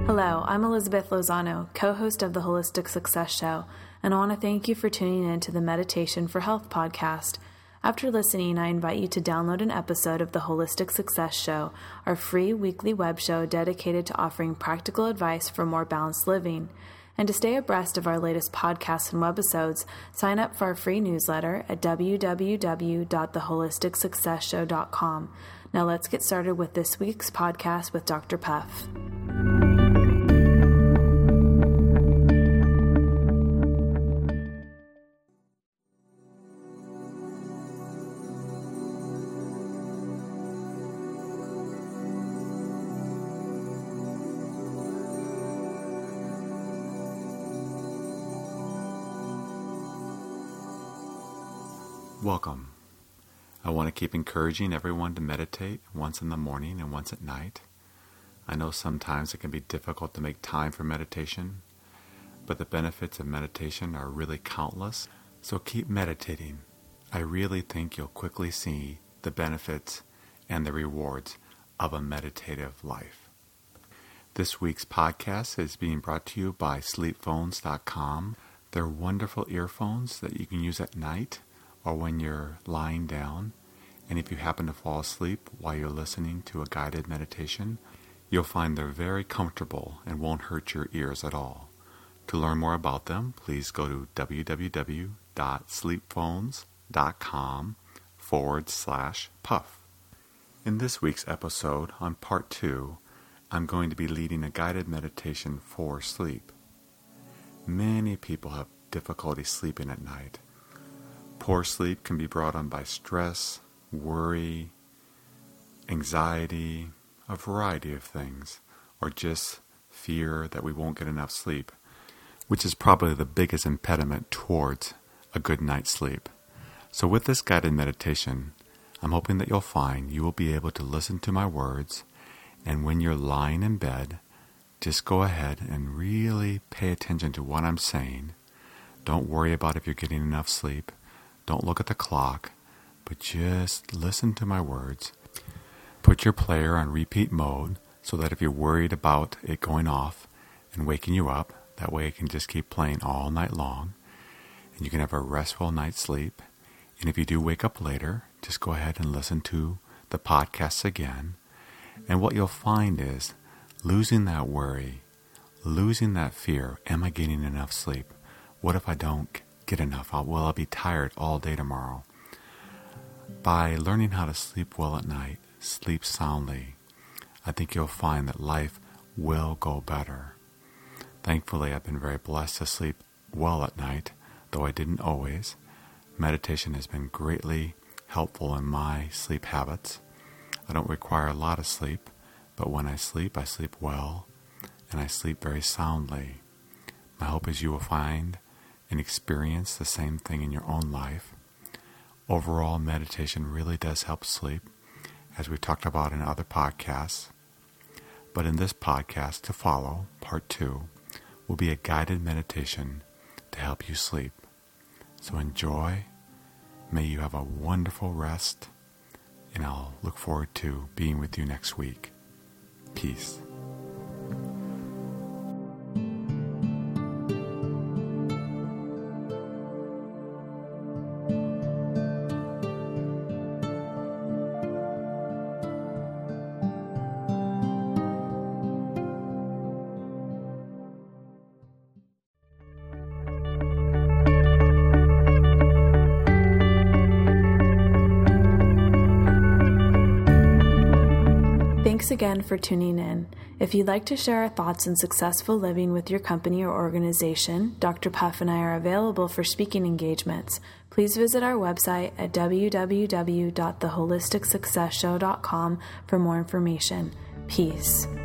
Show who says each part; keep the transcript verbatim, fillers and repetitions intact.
Speaker 1: Hello, I'm Elizabeth Lozano, co-host of the Holistic Success Show, and I want to thank you for tuning in to the Meditation for Health podcast. After listening, I invite you to download an episode of the Holistic Success Show, our free weekly web show dedicated to offering practical advice for more balanced living. And to stay abreast of our latest podcasts and webisodes, sign up for our free newsletter at w w w dot the holistic success show dot com. Now let's get started with this week's podcast with Doctor Puff.
Speaker 2: Welcome. I want to keep encouraging everyone to meditate once in the morning and once at night. I know sometimes it can be difficult to make time for meditation, but the benefits of meditation are really countless, so keep meditating. I really think you'll quickly see the benefits and the rewards of a meditative life. This week's podcast is being brought to you by sleep phones dot com. They're wonderful earphones that you can use at night or when you're lying down, and if you happen to fall asleep while you're listening to a guided meditation, you'll find they're very comfortable and won't hurt your ears at all. To learn more about them, please go to w w w dot sleep phones dot com forward slash puff. In this week's episode, on part two, I'm going to be leading a guided meditation for sleep. Many people have difficulty sleeping at night. Poor sleep can be brought on by stress, worry, anxiety, a variety of things, or just fear that we won't get enough sleep, which is probably the biggest impediment towards a good night's sleep. So with this guided meditation, I'm hoping that you'll find you will be able to listen to my words, and when you're lying in bed, just go ahead and really pay attention to what I'm saying. Don't worry about if you're getting enough sleep. Don't look at the clock, but just listen to my words. Put your player on repeat mode so that if you're worried about it going off and waking you up, that way it can just keep playing all night long, and you can have a restful night's sleep. And if you do wake up later, just go ahead and listen to the podcasts again. And what you'll find is losing that worry, losing that fear. Am I getting enough sleep? What if I don't get enough? Will I be tired all day tomorrow? By learning how to sleep well at night, sleep soundly, I think you'll find that life will go better. Thankfully, I've been very blessed to sleep well at night, though I didn't always. Meditation has been greatly helpful in my sleep habits. I don't require a lot of sleep, but when I sleep, I sleep well, and I sleep very soundly. My hope is you will find and experience the same thing in your own life. Overall, meditation really does help sleep, as we talked about in other podcasts. But in this podcast to follow, part two, will be a guided meditation to help you sleep. So enjoy. May you have a wonderful rest, and I'll look forward to being with you next week. Peace.
Speaker 1: Thanks again for tuning in. If you'd like to share our thoughts on successful living with your company or organization, Doctor Puff and I are available for speaking engagements. Please visit our website at w w w dot the holistic success show dot com for more information. Peace.